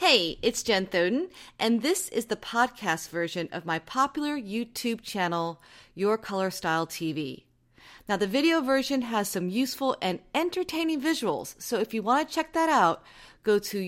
Hey, it's Jen Thoden, and this is the podcast version of my popular YouTube channel, Your Color Style TV. Now, the video version has some useful and entertaining visuals, so if you want to check that out, go to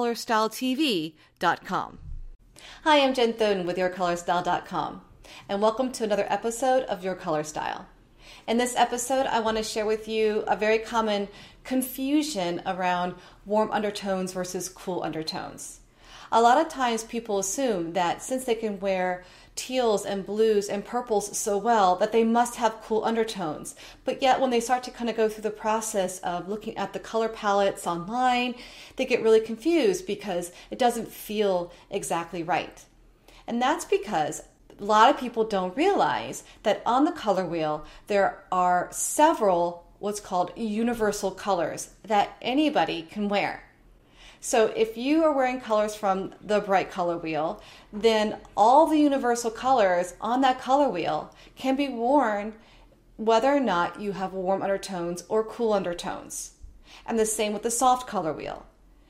yourcolorstyletv.com. Hi, I'm Jen Thoden with yourcolorstyle.com, and welcome to another episode of Your Color Style. In this episode, I want to share with you a very common confusion around warm undertones versus cool undertones. A lot of times people assume that since they can wear teals and blues and purples so well that they must have cool undertones. But yet when they start to kind of go through the process of looking at the color palettes online, they get really confused because it doesn't feel exactly right. And that's because a lot of people don't realize that on the color wheel, there are several what's called universal colors that anybody can wear. So if you are wearing colors from the bright color wheel, then all the universal colors on that color wheel can be worn whether or not you have warm undertones or cool undertones. And the same with the soft color wheel.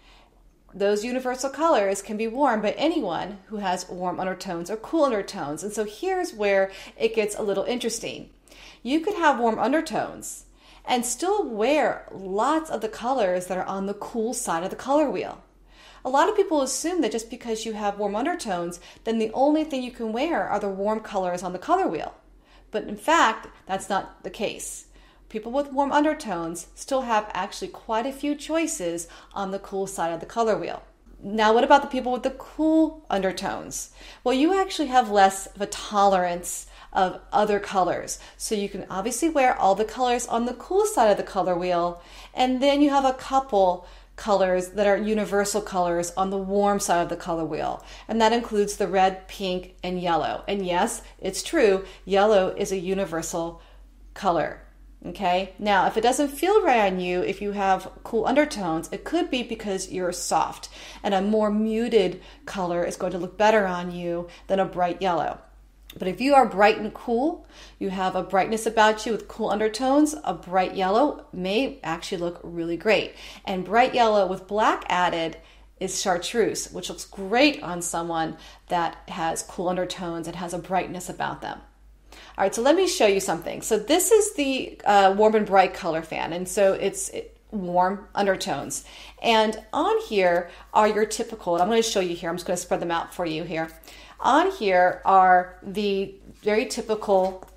Those universal colors can be worn by anyone who has warm undertones or cool undertones. And so here's where it gets a little interesting. You could have warm undertones and still wear lots of the colors that are on the cool side of the color wheel. A lot of people assume that just because you have warm undertones, then the only thing you can wear are the warm colors on the color wheel. But in fact, that's not the case. People with warm undertones still have actually quite a few choices on the cool side of the color wheel. Now, what about the people with the cool undertones? Well, you actually have less of a tolerance of other colors. So you can obviously wear all the colors on the cool side of the color wheel, and then you have a couple colors that are universal colors on the warm side of the color wheel. And that includes the red, pink, and yellow. And yes, it's true, yellow is a universal color. Okay, now if it doesn't feel right on you, if you have cool undertones, it could be because you're soft, and a more muted color is going to look better on you than a bright yellow. But if you are bright and cool, you have a brightness about you with cool undertones, a bright yellow may actually look really great. And bright yellow with black added is chartreuse, which looks great on someone that has cool undertones and has a brightness about them. All right, so let me show you something. So this is the warm and bright color fan, and so it's warm undertones. And on here are your typical, and I'm going to show you here, I'm just going to spread them out for you here. On here are the very typical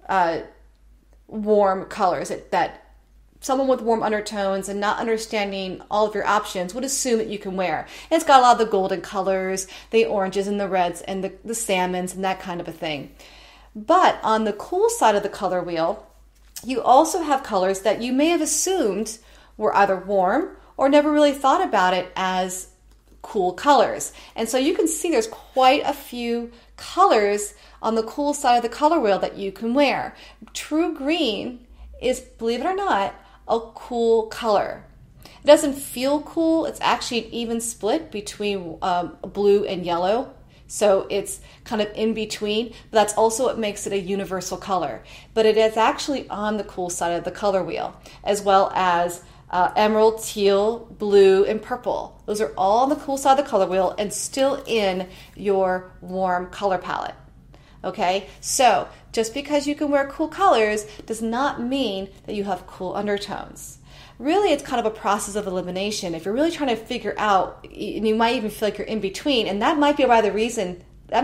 warm colors that someone with warm undertones and not understanding all of your options would assume that you can wear. And it's got a lot of the golden colors, the oranges and the reds and the salmons and that kind of a thing. But on the cool side of the color wheel, you also have colors that you may have assumed were either warm or never really thought about it as cool colors. And so you can see there's quite a few colors on the cool side of the color wheel that you can wear. True green is, believe it or not, a cool color. It doesn't feel cool. It's actually an even split between blue and yellow. So it's kind of in between, but that's also what makes it a universal color. But it is actually on the cool side of the color wheel, as well as emerald, teal, blue, and purple. Those are all on the cool side of the color wheel and still in your warm color palette. Okay, so just because you can wear cool colors does not mean that you have cool undertones. Really, it's kind of a process of elimination. If you're really trying to figure out, and you might even feel like you're in between, and that might be the reason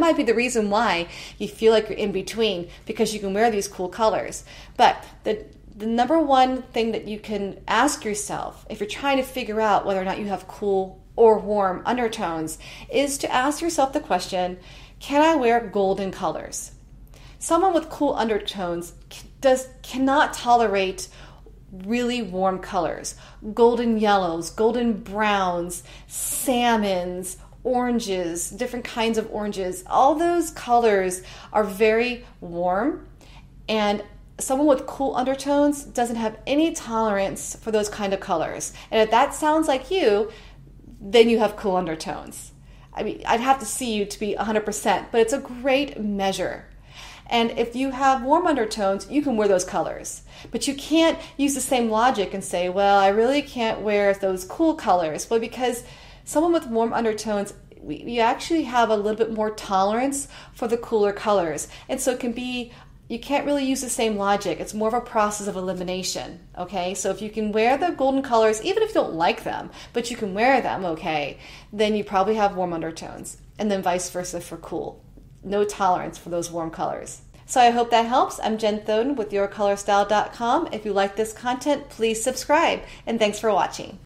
why you feel like you're in between, because you can wear these cool colors. But the number one thing that you can ask yourself if you're trying to figure out whether or not you have cool or warm undertones is to ask yourself the question, can I wear golden colors? Someone with cool undertones cannot tolerate really warm colors. Golden yellows, golden browns, salmons, oranges, different kinds of oranges. All those colors are very warm, and someone with cool undertones doesn't have any tolerance for those kind of colors. And if that sounds like you, then you have cool undertones. I mean, I'd have to see you to be 100%, but it's a great measure. And if you have warm undertones, you can wear those colors. But you can't use the same logic and say, well, I really can't wear those cool colors. Well, because someone with warm undertones, you actually have a little bit more tolerance for the cooler colors. And so it can be, you can't really use the same logic. It's more of a process of elimination, okay? So if you can wear the golden colors, even if you don't like them, but you can wear them, okay, then you probably have warm undertones. And then vice versa for cool. No tolerance for those warm colors. So I hope that helps. I'm Jen Thoden with YourColorStyle.com. If you like this content, please subscribe. And thanks for watching.